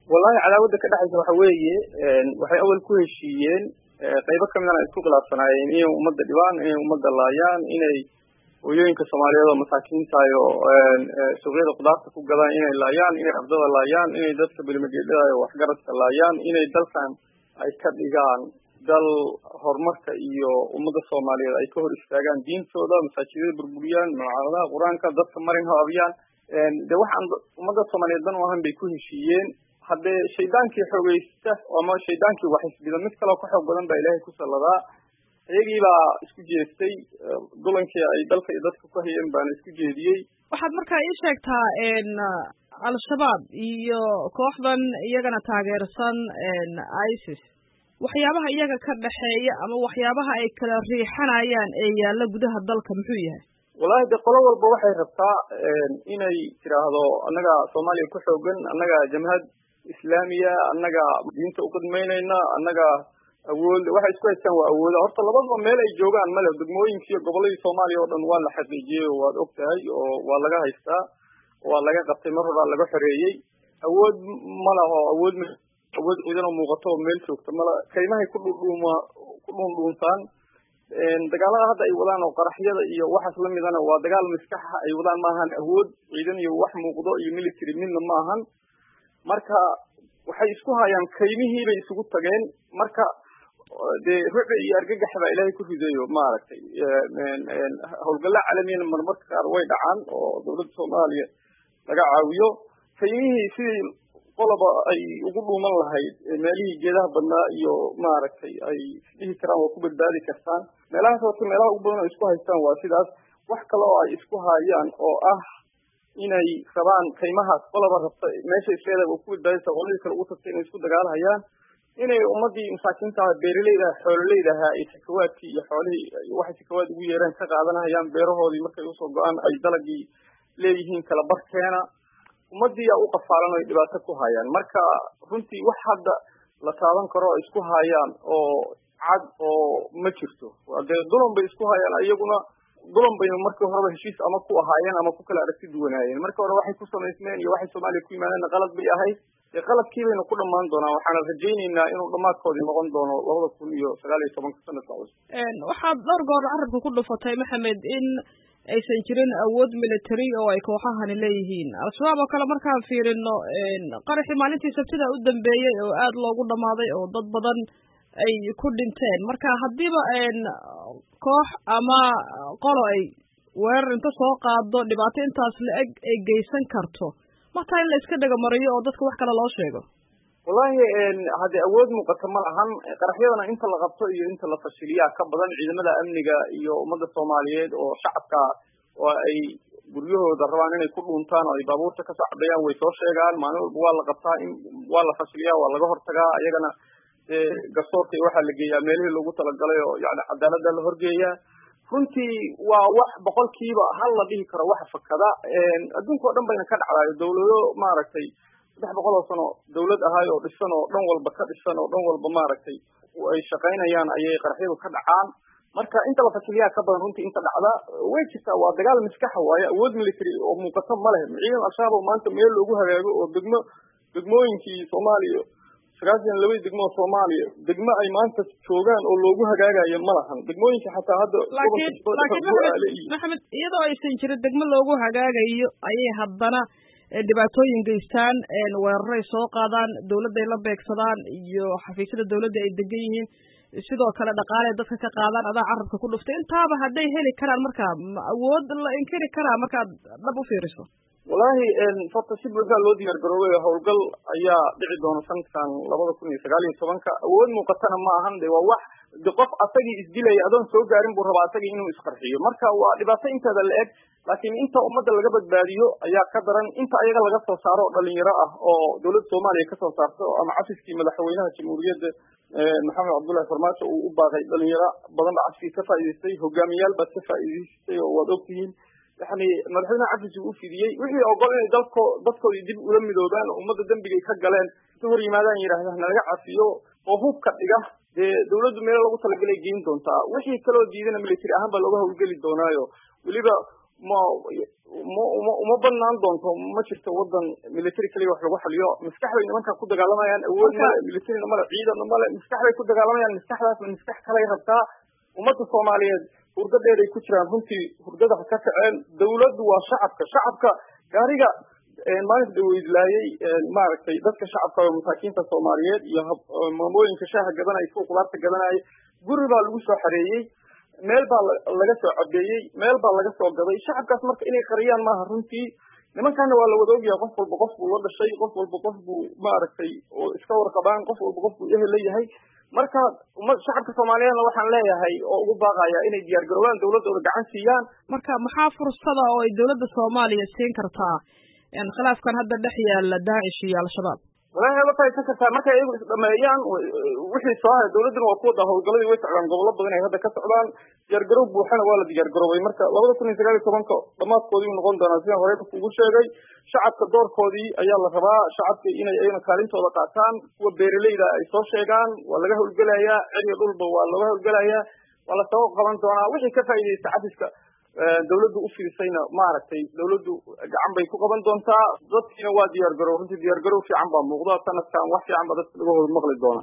والله cadaawada ka dhaxaysa waxa weeye waxay awal ku heshiiyeen qaybo kamid ah isku khilaafsanayeen inay ummadda dhibaan inay ummadda laayaan inay hooyooyinka Soomaaliyeed oo masaakiinta ayo suuqyada qudaarta ku gadaan inay laayaan inay ardada laayaan inay dadka bilmageedada iyo waxgaradka laayaan inay dalkan ay ka dhigaan dal horumarka iyo ummadda Soomaaliyeed ay ka hor istaagaan diintooda masaajidada burburiyaan mucaaradaha quraanka dadka marin haabiyaan waxaan ummadda Soomaaliyeed dan waxan bay ku heshiiyeen hadde shaydaankii xoogaysta ama shaydaankii wax isbida mid kale oo ka xoog badan baa Ilaahay ku saladaa ayagii baa isku jeestay dulankii ay dalka iyo dadka ku hayeen baan isku jeediyay waxaad markaa ii sheegtaa al-shabaab iyo kooxdan iyagana taageersan ISIS waxyaabaha iyaga ka dhaxeeya ama waxyaabaha ay kala riixanayaan ee yaalla gudaha dalka muxuu yahay wallahi de qolo walba waxay rabtaa inay tiraahdo annaga Soomaaliya ku xoogan annaga jamhad islaamiya annaga diinta u qadmeynayna annaga awood waxa isku haystaan waa awood horta labadaba meel ay joogaan male degmooyinka iyo gobollada Soomaaliya oo dhan waa la xaqiijiyay waad ogtahay oo waa laga haystaa waa laga qabtay mar hore laga xoreeyay awood ma laho awood ciidan muuqato meel joogto mala kaymahay ku dhuuntaan dagaalada hadda ay wadaan oo qaraxyada iyo waxaas la midana waa dagaal maskax ay wadaan maahan awood ciidan iyo wax muuqdo iyo military midna maahan marka waxay isku hayaan kaymihii bay isugu tageen marka de ruuxa iyo argagax baa Ilaahay ku ridayo maaragtay howlgalla caalamiyan marmarka qaar way dhacaan oo dawladda Soomaaliya laga caawiyo kaymihii sidii qolaba ay ugu dhuuman lahayd meelihii geedaha badnaa iyo maaragtay ay dhihi karaan waa ku badbaadi kartaan meelahaas oo meelaha ugu badan oo isku haystaan waa sidaas wax kale oo ay isku hayaan oo ah inay rabaan kaymahaas qolaba rabta meesha isleedahay oo ku badbaadisa qoladii kale ugu tagtay inay isku dagaalhayaan inay ummadii masaakiinta beeraleyda xoololeyda ay sakawaadkii iyo xoolihii waxay sakawaad ugu yeeraan ka qaadanayaan beerahoodii markay usoo go'aan ay dalagii leeyihiin kala barkeena ummadii u qafaalan oo dhibaato ku hayaan marka runtii wax hadda la taaban karo isku hayaan oo cad oo ma jirto hadee dulan bay isku hayaan ayaguna dulan bay markii hore heshiis ama ku ahaayeen ama ku kala aragti duwanaayeen marka hore waxay ku sameysmeen iyo waxay Soomaaliya ku yimaadeen qalad bay ahayd qaladkii bayna ku dhamaan doonaa waxaan rajaynaynaa inuu dhamaadkoodii noqon doono 2019 sanadka waxaad dhowr goor carabka ku dhufatay Maxamed in aysan jirin awood military oo ay kooxahani leeyihiin al-shabaab oo kale markaan fiirino qaraxii maalintii sabtida u dambeeyay oo aad loogu dhamaaday oo dad badan ay ku dhinteen marka hadiiba koox ama qolo ay weerar inta soo qaado dhibaato intaas la eg ay geysan karto marka in la iska dhaga mariyo oo dadka wax kale loo sheego wallahi hada awood muuqata ma lahan qaraxyadana inta la qabto iyo inta la fashiliyaa ka badan ciidamada amniga iyo ummadda Soomaaliyeed oo shacabka oo ay guryahooda rabaan inay ku dhuuntaan oo ay baabuurta ka socdayaan way soo sheegaan maalin walba waa la qabtaa in waa la fashiliyaa waa laga hortagaa ayagana garsoorka waxa la geeyaa meelihii loogu talagalay oo yaani cadaaladda la horgeeyaa runtii waa wax boqolkiiba hal la dhihi karo wax fakada adduunka oo dhan bayna ka dhacday dawlado maaragtay 300 sano dawlad ahay oo dhisan oo dhan walba ka dhisan oo dhan walba maaragtay ay shaqaynayaan ayay qaraxyadu ka dhacaan marka inta la fashiliyaa ka badan runtii inta dhacda way jirtaa waa dagaal maskax waaye awood military oo muuqato ma leh ciidan al-shabaab maanta meel loogu hagaago oo degmooyinkii Soomaaliya sagaashan laba degmo Soomaaliya degmo ay maanta joogaan oo loogu hagaagayo ma lahan degmooyinka xataa hadda Maxamed iyadoo aysan jirin degmo loogu hagaagayo ayay haddana dhibaatooyin geystaan weeraray soo qaadaan dawladda ay la beegsadaan iyo xafiisyada dawladda ay degan yihiin sidoo kale dhaqaale dadka ka qaadaan adaa carabka ku dhuftay intaaba hadday heli karaan marka awood la inkiri karaa markaad dhab u fiiriso wallahi farta si buuxa loo diyaar garoobay howlgal ayaa dhici doona sanadkan 2019 awood muuqatana ma ahan waa wax qof asagii isdilay adoon soo gaarin buu rabaa asagii inuu isqarxiyo marka waa dhibaato inteeda la eg laakiin inta ummadda laga badbaadiyo ayaa ka daran inta ayaga laga soo saaro dhalinyaro ah oo dawladda Soomaaliya ka soo saarto ama cafiskii madaxweynaha jamhuuriyadda Maxamed Cabdullaahi Farmaajo uu u baaqay dhalinyaro badan cafiskii ka faa'iideystay hogaamiyaal baa ka faa'iideystay oo wad ogtihiin يعني مدحنا عفش وفيديي وحي أقولنا دكتور يجيب ولا مدودان ومدة دم بيجي كجلان تهري ماذا يراه هنا رجع فيه وهو كتيجه دولة دمير لو وصل جلي جين دونتا وحي كلو جيدنا ملتري أهم بلوجه وجلي دونايو وليبا ما uma banaan doonto ma jirto wadan military kaliya wax lagu xaliyo maskax bay nimanka ku dagaalamayaan awood male militarina male ciidan male maskax bay ku dagaalamayaan maskaxdaas maskax kale rabtaa ummadda Soomaaliyeed hurdo dheer ay ku jiraan runtii hurdada ka kaceen dawladdu waa shacabka gaariga maalinta dhaweydlaayay maaragtay dadka shacabka oo masaakiinta Soomaaliyeed iyo maamooyinka shaaha gadanay kuwa qudaarta gadanay guri baa lagu soo xareeyay meel baa laga soo cadeeyay meel baa laga soo gaday shacabkaas marka inay qariyaan maaha runtii nimankaana waa la wada ogyahay qof walba qof buu la dhashay qof walba qof buu maaragtay oo iska warqabaan qof walba qof buu ehel leeyahay marka shacabka Soomaaliyeedna waxaan leeyahay oo ugu baaqaya inay diyaar garoobaan dawladooda gacan siiyaan marka maxaa fursada oo ay dawladda Soomaaliya siin kartaa khilaafkan hadda dhex yaala Daacish iyo Al-Shabaab walahi waxay ka kartaa markay iyagu isdhameeyaan wixii soo haray dawladuna waa kuwa hawlgaladii way socdaan gobollo badan ay hadda ka socdaan diyaar garoob buuxana waa la diyaar garoobay marka 2019 dhamaadkoodii noqon doona sidaan horey ugu sheegay shacabka doorkoodii ayaa la rabaa shacabka inay ayna kaalintooda qaataan kuwa beeraleyda ay soo sheegaan waa laga hawlgalayaa ciriga dhulba waa laga hawlgalayaa waa la soo qaban doonaa wixii ka faa'iideysta cafiska dawladdu u fiirsayna maaragtay dawladdu gacan bay ku qaban doontaa dadkiina waa diyaar garow runtii diyaar garow fiican baa muuqda sanadkan wax fiican baa dadka laga hor maqli doona